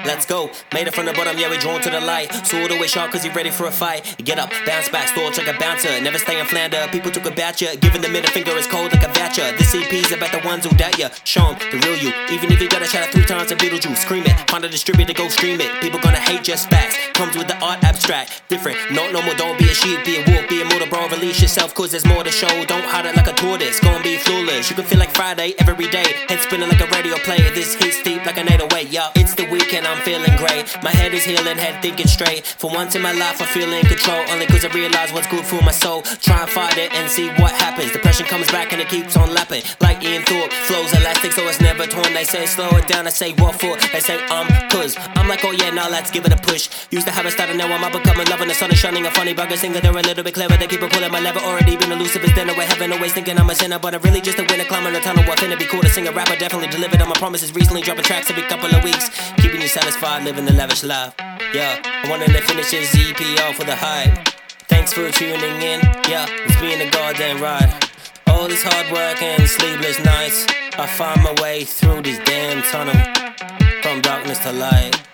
let's go. Made it from the bottom, yeah, we drawn to the light. Saw the way sharp cause he ready for a fight. Get up, bounce back, store like a bouncer. Never stay in Flanders, people talk about ya. Giving the middle finger is cold like a voucher. This EP's about the ones who doubt ya. Show 'em the real you. Even if you gotta shout out 3 times at Beetlejuice, scream it. Find a distributor, go stream it. People gonna hate just facts. Comes with the art abstract. Different, not normal, don't be a sheep, be a wolf, be a mortal, bro. Release yourself cause there's more to show. Don't hide it like a tortoise, gonna be flawless. You can feel like Friday every day. Head spinning like a radio play. This hits deep like an 808, yeah. It's the weekend, I'm feeling great. My head is healing, head thinking straight. For once in my life I feel in control. Only cause I realize what's good for my soul. Try and fight it and see what happens. Depression comes back and it keeps on lapping. Like Ian Thorpe, flows elastic so it's never torn. They say slow it down, I say what for? They say cause I'm like, oh yeah, now let's give it a push. Used to have a start and now I'm up and coming. Loving the sun is shining, a funny bugger singer. They're a little bit clever, they keep on pulling my lever. Already been elusive as dinner with heaven. Always thinking I'm a sinner, but I'm really just a winner. Climbing the tunnel, what finna be cool to sing a rapper. Definitely delivered on my promises recently. Dropping tracks every couple of weeks. Keeping you satisfied, living the lavish life. Yeah, I wanted to finish this EP off with a hype. Thanks for tuning in, yeah, it's been a goddamn ride. All this hard work and sleepless nights, I find my way through this damn tunnel, from darkness to light.